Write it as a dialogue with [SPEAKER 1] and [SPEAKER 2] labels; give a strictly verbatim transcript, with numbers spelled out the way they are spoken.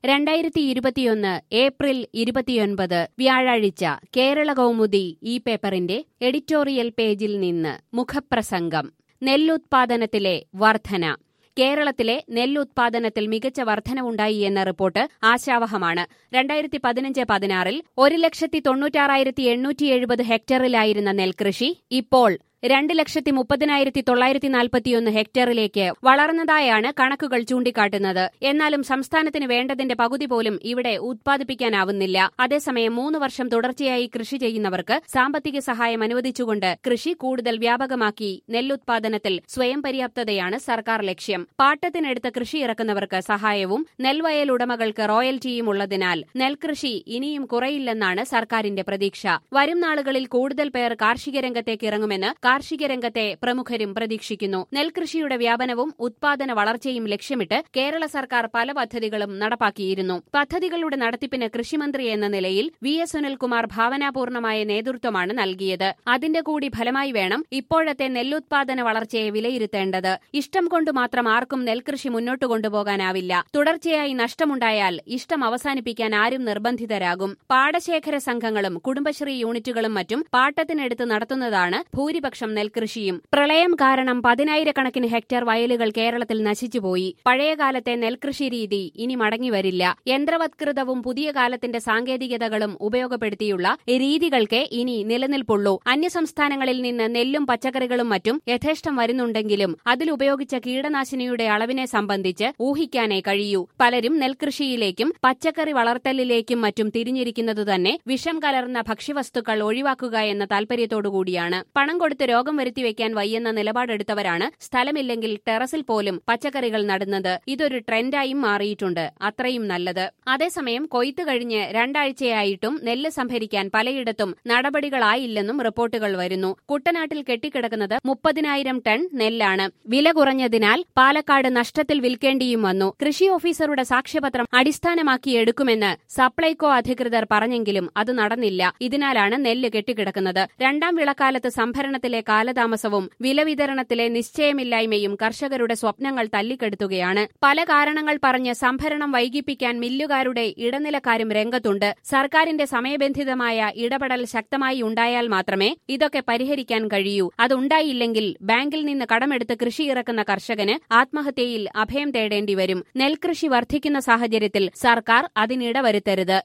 [SPEAKER 1] രണ്ടായിരത്തി ഇരുപത്തിയൊന്ന് ഏപ്രിൽ ഇരുപത്തിയൊൻപത് വ്യാഴാഴ്ച കേരള കൗമുദി ഈ പേപ്പറിന്റെ എഡിറ്റോറിയൽ പേജിൽ നിന്ന് മുഖപ്രസംഗം. നെല്ലുത്പാദനത്തിലെ വർധന. കേരളത്തിലെ നെല്ലുത്പാദനത്തിൽ മികച്ച വർധനവുണ്ടായി എന്ന റിപ്പോർട്ട് ആശാവഹമാണ്. രണ്ടായിരത്തി പതിനഞ്ച് പതിനാറിൽ ഒരു ലക്ഷത്തി തൊണ്ണൂറ്റാറായിരത്തി എണ്ണൂറ്റി എഴുപത് ഹെക്ടറിലായിരുന്ന നെൽകൃഷി ഇപ്പോൾ രണ്ട് ലക്ഷത്തി മുപ്പതിനായിരത്തി തൊള്ളായിരത്തി നാൽപ്പത്തിയൊന്ന് ഹെക്ടറിലേക്ക് വളർന്നതായാണ് കണക്കുകൾ ചൂണ്ടിക്കാട്ടുന്നത്. എന്നാലും സംസ്ഥാനത്തിന് വേണ്ടതിന്റെ പകുതി പോലും ഇവിടെ ഉത്പാദിപ്പിക്കാനാവുന്നില്ല. അതേസമയം മൂന്ന് വർഷം തുടർച്ചയായി കൃഷി ചെയ്യുന്നവർക്ക് സാമ്പത്തിക സഹായം അനുവദിച്ചുകൊണ്ട് കൃഷി കൂടുതൽ വ്യാപകമാക്കി നെല്ലുത്പാദനത്തിൽ സ്വയം പര്യാപ്തതയാണ് സർക്കാർ ലക്ഷ്യം. പാട്ടത്തിനെടുത്ത് കൃഷി ഇറക്കുന്നവർക്ക് സഹായവും നെൽവയൽ ഉടമകൾക്ക് റോയൽറ്റിയും ഉള്ളതിനാൽ നെൽകൃഷി ഇനിയും കുറയില്ലെന്നാണ് സർക്കാരിന്റെ പ്രതീക്ഷ. വരും നാളുകളിൽ കൂടുതൽ പേർ കാർഷിക രംഗത്തേക്ക് ഇറങ്ങുമെന്ന് കാർഷിക രംഗത്തെ പ്രമുഖരും പ്രതീക്ഷിക്കുന്നു. നെൽകൃഷിയുടെ വ്യാപനവും ഉത്പാദന വളർച്ചയും ലക്ഷ്യമിട്ട് കേരള സർക്കാർ പല പദ്ധതികളും നടപ്പാക്കിയിരുന്നു. പദ്ധതികളുടെ നടത്തിപ്പിന് കൃഷിമന്ത്രി എന്ന നിലയിൽ വി എസ് സുനിൽകുമാർ ഭാവനാപൂർണമായ നേതൃത്വമാണ് നൽകിയത്. അതിന്റെ കൂടി ഫലമായി വേണം ഇപ്പോഴത്തെ നെല്ലുത്പാദന വളർച്ചയെ വിലയിരുത്തേണ്ടത്. ഇഷ്ടം കൊണ്ട് മാത്രം ആർക്കും നെൽകൃഷി മുന്നോട്ട് കൊണ്ടുപോകാനാവില്ല. തുടർച്ചയായി നഷ്ടമുണ്ടായാൽ ഇഷ്ടം അവസാനിപ്പിക്കാൻ ആരും നിർബന്ധിതരാകും. പാടശേഖര സംഘങ്ങളും കുടുംബശ്രീ യൂണിറ്റുകളും മറ്റും പാട്ടത്തിനെടുത്ത് നടത്തുന്നതാണ് ഭൂരിപക്ഷം നെൽകൃഷിയും. പ്രളയം കാരണം പതിനായിരക്കണക്കിന് ഹെക്ടർ വയലുകൾ കേരളത്തിൽ നശിച്ചുപോയി. പഴയകാലത്തെ നെൽകൃഷി രീതി ഇനി മടങ്ങിവരില്ല. യന്ത്രവത്കൃതവും പുതിയ കാലത്തിന്റെ സാങ്കേതികതകളും ഉപയോഗപ്പെടുത്തിയുള്ള രീതികൾക്ക് ഇനി നിലനിൽപ്പുള്ളൂ. അന്യസംസ്ഥാനങ്ങളിൽ നിന്ന് നെല്ലും പച്ചക്കറികളും മറ്റും യഥേഷ്ടം വരുന്നുണ്ടെങ്കിലും അതിലുപയോഗിച്ച കീടനാശിനിയുടെ അളവിനെ സംബന്ധിച്ച് ഊഹിക്കാനേ കഴിയൂ. പലരും നെൽകൃഷിയിലേക്കും പച്ചക്കറി വളർത്തലിലേക്കും മറ്റും തിരിഞ്ഞിരിക്കുന്നതു തന്നെ വിഷം കലർന്ന ഭക്ഷ്യവസ്തുക്കൾ ഒഴിവാക്കുക എന്ന താൽപര്യത്തോടുകൂടിയാണ്. പണം കൊടുത്ത് രോഗം വരുത്തിവെക്കാൻ വയ്യെന്ന നിലപാടെടുത്തവരാണ് സ്ഥലമില്ലെങ്കിൽ ടെറസിൽ പോലും പച്ചക്കറികൾ നടുന്നത്. ഇതൊരു ട്രെൻഡായും മാറിയിട്ടുണ്ട്. അത്രയും നല്ലത്. അതേസമയം കൊയ്ത്ത് കഴിഞ്ഞ് രണ്ടാഴ്ചയായിട്ടും നെല്ല് സംഭരിക്കാൻ പലയിടത്തും നടപടികളായില്ലെന്നും റിപ്പോർട്ടുകൾ വരുന്നു. കുട്ടനാട്ടിൽ കെട്ടിക്കിടക്കുന്നത് മുപ്പതിനായിരം ടൺ നെല്ലാണ്. വില കുറഞ്ഞതിനാൽ പാലക്കാട് നഷ്ടത്തിൽ വിൽക്കേണ്ടിയും വന്നു. കൃഷി ഓഫീസറുടെ സാക്ഷ്യപത്രം അടിസ്ഥാനമാക്കി എടുക്കുമെന്ന് സപ്ലൈകോ അധികൃതർ പറഞ്ഞെങ്കിലും അത് നടന്നില്ല. ഇതിനാലാണ് നെല്ല് കെട്ടിക്കിടക്കുന്നത്. രണ്ടാം വിളക്കാലത്ത് സംഭരണത്തിലെ കാലതാമസവും വിലവിതരണത്തിലെ നിശ്ചയമില്ലായ്മയും കർഷകരുടെ സ്വപ്നങ്ങൾ തല്ലിക്കെടുത്തുകയാണ്. പല കാരണങ്ങൾ പറഞ്ഞ് സംഭരണം വൈകിപ്പിക്കാൻ മില്ലുകാരുടെ ഇടനിലക്കാരും രംഗത്തുണ്ട്. സർക്കാരിന്റെ സമയബന്ധിതമായ ഇടപെടൽ ശക്തമായി ഉണ്ടായാൽ മാത്രമേ ഇതൊക്കെ പരിഹരിക്കാൻ കഴിയൂ. അതുണ്ടായില്ലെങ്കിൽ ബാങ്കിൽ നിന്ന് കടമെടുത്ത് കൃഷി ഇറക്കുന്ന കർഷകന് ആത്മഹത്യയിൽ അഭയം തേടേണ്ടിവരും. നെൽകൃഷി വർദ്ധിക്കുന്ന സാഹചര്യത്തിൽ സർക്കാർ അതിനിടവരുത്തരുത്.